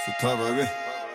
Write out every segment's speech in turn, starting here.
Suttha baby.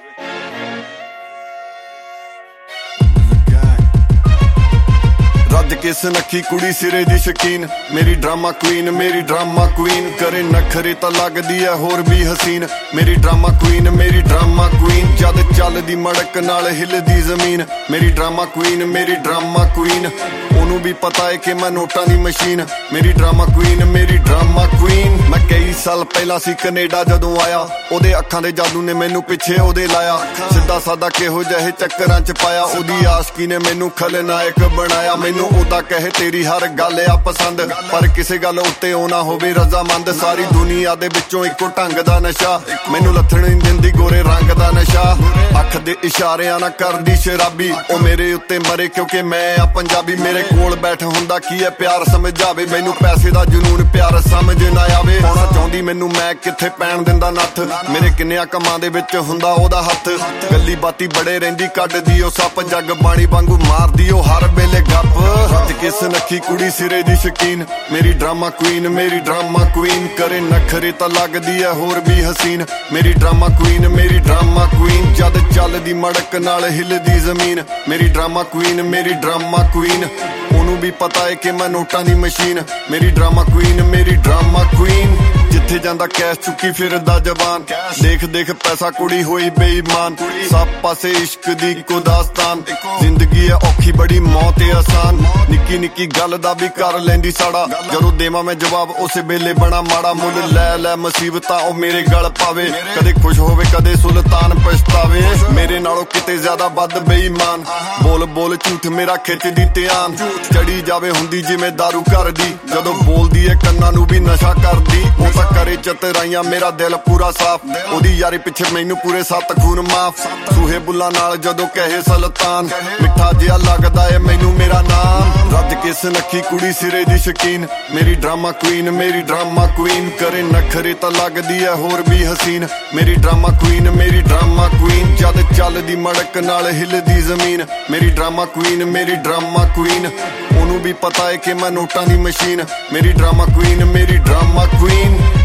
ਰੱਜ ਕੇ ਸੁਨੱਖੀ ਕੁੜੀ ਸਿਰੇ ਦੀ ਸ਼ਕੀਨ, ਮੇਰੀ ਡਰਾਮਾ ਕੁਈਨ, ਮੇਰੀ ਡਰਾਮਾ ਕੁਈਨ। ਕਰੇ ਨਖਰੇ ਤਾਂ ਲੱਗਦੀ ਐ ਹੋਰ ਵੀ ਹਸੀਨ, ਮੇਰੀ ਡਰਾਮਾ ਕੁਈਨ, ਮੇਰੀ ਡਰਾਮਾ ਕੁਈਨ। ਜਦ ਚੱਲਦੀ ਮੜਕ ਨਾਲ ਹਿੱਲਦੀ ਜ਼ਮੀਨ, ਮੇਰੀ ਡਰਾਮਾ ਕੁਈਨ, ਮੇਰੀ ਡਰਾਮਾ ਕੁਈਨ। ਉਹਨੂੰ ਵੀ ਪਤਾ ਏ ਕਿ ਮੈਂ ਨੋਟਾਂ ਦੀ ਮਸ਼ੀਨ, ਮੇਰੀ ਡਰਾਮਾ ਕੁਈਨ, ਮੇਰੀ ਡਰਾਮਾ ਕੁਈਨ। ਮੈਂ ਕਈ ਸਾਲ ਪਹਿਲਾਂ ਸੀ ਕੈਨੇਡਾ ਜਦੋਂ ਆਇਆ, ਉਹਦੇ ਅੱਖਾਂ ਦੇ ਜਾਦੂ ਨੇ ਮੈਨੂੰ ਪਿੱਛੇ ਉਹਦੇ ਲਾਇਆ। ਸਿੱਧਾ ਸਾਦਾ ਕਿਹੋ ਜਿਹੇ ਚੱਕਰਾਂ ਚ ਪਾਇਆ, ਉਹਦੀ ਆਸ਼ਕੀ ਨੇ ਮੈਨੂੰ ਖਲਨਾਇਕ ਬਣਾਇਆ। ਮੈਨੂੰ ਉਹਦਾ ਕਹੇ ਤੇਰੀ ਹਰ ਗੱਲ ਆ ਪਸੰਦ, ਪਰ ਕਿਸੇ ਗੱਲ ਉੱਤੇ ਉਹ ਨਾ ਹੋਵੇ ਰਜ਼ਾਮੰਦ। ਸਾਰੀ ਦੁਨੀਆ ਦੇ ਵਿੱਚੋਂ ਇੱਕੋ ਢੰਗ ਦਾ ਨਸ਼ਾ, ਮੈਨੂੰ ਲੱਥਣ ਨਹੀਂ ਦਿੰਦੀ ਗੋਰੇ ਰੰਗ ਦਾ ਨਸ਼ਾ। ਅੱਖ ਦੇ ਇਸ਼ਾਰਿਆਂ ਨਾਲ ਕਰਦੀ ਸ਼ਰਾਬੀ, ਉਹ ਮੇਰੇ ਉੱਤੇ ਮਰੇ ਕਿਉਂਕਿ ਮੈਂ ਆ ਪੰਜਾਬੀ। ਮੇਰੇ ਕੋਲ ਬੈਠ ਹੁੰਦਾ ਕੀ ਹੈ ਪਿਆਰ ਸਮਝਾਵੇ, ਮੈਨੂੰ ਪੈਸੇ ਦਾ ਜਨੂਨ ਪਿਆਰ ਸਮਝ ਨਾ ਆਵੇ। ਹੋਣਾ ਚਾਹੁੰਦੀ ਮੈਨੂੰ ਮੈਂ ਕਿੱਥੇ ਪੈਣ ਦਿੰਦਾ ਨੱਥ, ਮੇਰੇ ਕਿੰਨਿਆਂ ਕੰਮਾਂ ਦੇ ਵਿੱਚ ਹੁੰਦਾ ਉਹਦਾ ਹੱਥ। ਗੱਲੀ ਬਾਤੀ ਬੜੇ ਰਹਿੰਦੀ ਕੱਢਦੀ ਉਹ ਸੱਪ, ਜੱਗ ਬਾਣੀ ਵਾਂਗੂ ਮਾਰਦੀ ਉਹ ਹਰ ਵੇਲੇ ਗੱਪ। ਰੱਜ ਕੇ ਸੁਨੱਖੀ ਕੁੜੀ ਸਿਰੇ ਦੀ ਸ਼ਕੀਨ, ਮੇਰੀ ਡਰਾਮਾ ਕੁਈਨ, ਮੇਰੀ ਡਰਾਮਾ ਕੁਈਨ। ਕਰੇ ਨਖਰੇ ਤਾਂ ਲੱਗਦੀ ਐ ਹੋਰ ਵੀ ਹਸੀਨ, ਮੇਰੀ ਡਰਾਮਾ ਕੁਈਨ, ਮੇਰੀ ਡਰਾਮਾ ਕੁਈਨ। ਜਦ ਚੱਲਦੀ ਮੜਕ ਨਾਲ ਹਿੱਲਦੀ ਜ਼ਮੀਨ, ਮੇਰੀ ਡਰਾਮਾ ਕੁਈਨ, ਮੇਰੀ ਡਰਾਮਾ ਕੁਈਨ। ਉਹਨੂੰ ਵੀ ਪਤਾ ਏ ਕਿ ਮੈਂ ਨੋਟਾਂ ਦੀ ਮਸ਼ੀਨ, ਮੇਰੀ ਡਰਾਮਾ ਕੁਈਨ, ਮੇਰੀ ਡਰਾਮਾ ਕੁਈਨ। ਜਿੱਥੇ ਜਾਂਦਾ ਕੈਸ਼ ਚੁੱਕੀ ਫਿਰਦਾ ਜਵਾਨ, ਦੇਖ ਦੇਖ ਪੈਸਾ ਕੁੜੀ ਹੋਈ ਬੇਈਮਾਨ। ਸਭ ਪਾਸੇ ਇਸ਼ਕ ਦੀ ਇੱਕੋ ਦਾਸਤਾਨ, ਜ਼ਿੰਦਗੀ ਐ ਔਖੀ ਬੜੀ ਮੌਤ ਏ ਆਸਾਨ। ਨਿੱਕੀ ਨਿੱਕੀ ਗੱਲ ਦਾ ਵੀ ਕਰ ਲੈਂਦੀ ਸਾੜਾ, ਜਦੋਂ ਦੇਵਾਂ ਮੈਂ ਜਵਾਬ ਉਸੇ ਵੇਲੇ ਬਣਾ ਮਾੜਾ। ਮੁੱਲ ਲੈ ਲੈ ਮੁਸੀਬਤਾਂ ਉਹ ਮੇਰੇ ਗਲ ਪਾਵੇ, ਕਦੇ ਖੁਸ਼ ਹੋਵੇ ਕਦੇ ਸੁਲਤਾਨ ਪਛਤਾਵੇ। ਮੇਰੇ ਨਾਲੋਂ ਕਿਤੇ ਜ਼ਿਆਦਾ ਵੱਧ ਬੇਈਮਾਨ, ਬੋਲ ਬੋਲ ਝੂਠ ਮੇਰਾ ਖਿੱਚਦੀ ਧਿਆਨ। ਚੜੀ ਜਾਵੇ ਹੁੰਦੀ ਜਿਵੇਂ ਦਾਰੂ ਕਰਦੀ, ਜਦੋਂ ਬੋਲਦੀ ਏ ਕੰਨਾਂ ਨੂੰ ਵੀ ਨਸ਼ਾ ਕਰਦੀ। ਉਹ ਤਾਂ ਕਰੇ ਚਤਰਾਈਆਂ ਮੇਰਾ ਦਿਲ ਪੂਰਾ ਸਾਫ, ਉਹਦੀ ਯਾਰੀ ਪਿੱਛੇ ਮੈਨੂੰ ਪੂਰੇ 7 ਖੂਨ ਮਾਫ। ਸੂਹੇ ਬੁੱਲਾਂ ਨਾਲ ਜਦੋਂ ਕਹੇ ਸੁਲਤਾਨ, ਮਿੱਠਾ ਜਿਹਾ ਲੱਗਦਾ ਏ ਮੈਨੂੰ ਮੇਰਾ ਨਾਮ। ਰੱਜ ਕੇ ਸੁਨੱਖੀ ਕੁੜੀ ਸਿਰੇ ਦੀ ਸ਼ਕੀਨ, ਮੇਰੀ ਡਰਾਮਾ ਕੁਈਨ, ਮੇਰੀ ਡਰਾਮਾ ਕੁਈਨ। ਕਰੇ ਨਖਰੇ ਤਾਂ ਲੱਗਦੀ ਐ ਹੋਰ ਵੀ ਹਸੀਨ, ਮੇਰੀ ਡਰਾਮਾ ਕੁਈਨ, ਮੇਰੀ ਡਰਾਮਾ ਕੁਈਨ। ਜਦ ਚੱਲਦੀ ਮੜਕ ਨਾਲ ਹਿੱਲਦੀ ਜ਼ਮੀਨ, ਮੇਰੀ ਡਰਾਮਾ ਕੁਈਨ, ਮੇਰੀ ਡਰਾਮਾ ਕੁਈਨ। ਉਹਨੂੰ ਵੀ ਪਤਾ ਏ ਕਿ ਮੈਂ ਨੋਟਾਂ ਦੀ ਮਸ਼ੀਨ, ਮੇਰੀ ਡਰਾਮਾ ਕੁਈਨ, ਮੇਰੀ ਡਰਾਮਾ ਕੁਈਨ।